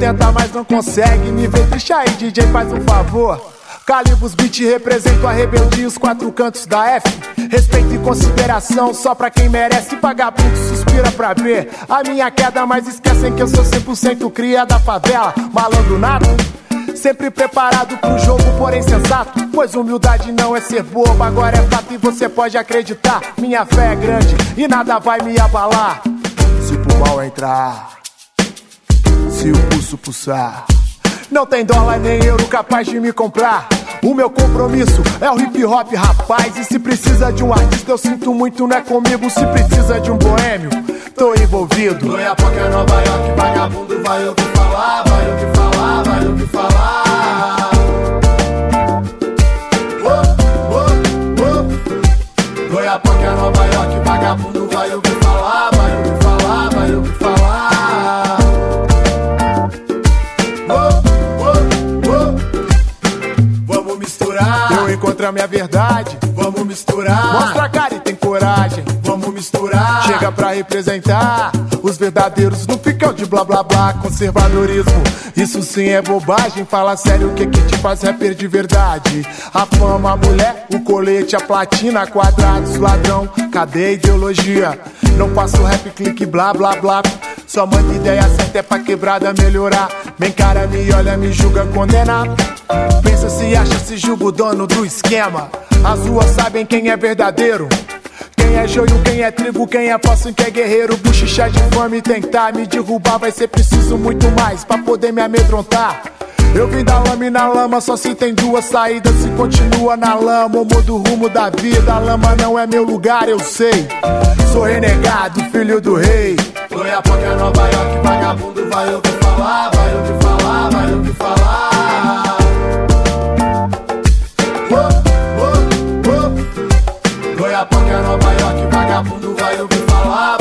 tenta, mas não consegue. Me vê triste aí, DJ, faz um favor. Calibos Beat represento a rebeldia, os quatro cantos da F. Respeito e consideração só pra quem merece. Vagabundo suspira pra ver a minha queda, mas esquecem que eu sou 100% cria da favela. Malandro nato, sempre preparado pro jogo, porém sensato. Pois humildade não é ser bobo, agora é fato e você pode acreditar. Minha fé é grande e nada vai me abalar. Se o pulmão entrar, se o pulso pulsar, não tem dólar nem euro capaz de me comprar. O meu compromisso é o hip hop, rapaz. E se precisa de um artista, eu sinto muito, não é comigo. Se precisa de um boêmio, tô envolvido. Goiapoque é Nova York, vagabundo vai ouvir falar, vai ouvir falar, vai ouvir falar. Goiapoque é Nova York, vagabundo vai ouvir falar, vai ouvir falar, vai ouvir falar. Vamos misturar. Eu encontro a minha verdade. Vamos misturar. Mostra a cara e tem coragem. Vamos misturar. Chega pra representar os verdadeiros, não ficam de blá blá blá. Conservadorismo, isso sim é bobagem. Fala sério, o que que te faz rapper de verdade? A fama, a mulher, o colete, a platina, quadrados, ladrão, cadê a ideologia? Não faço rap, clique, blá blá blá. Só manda ideia certa é pra quebrada melhorar. Bem cara, me olha, me julga, condena. Pensa, se acha, se julga o dono do esquema. As ruas sabem quem é verdadeiro, quem é joio, quem é trigo, quem é falso, quem é guerreiro. Bochichar de fome, tentar me derrubar, vai ser preciso muito mais pra poder me amedrontar. Eu vim da lama e na lama só se tem duas saídas. Se continua na lama ou muda o rumo da vida. A lama não é meu lugar, eu sei. Sou renegado, filho do rei. Goiapoque é Nova York, vagabundo vai ouvir falar, vai ouvir falar, vai ouvir falar. Goiapoque é Nova York, vagabundo vai ouvir falar,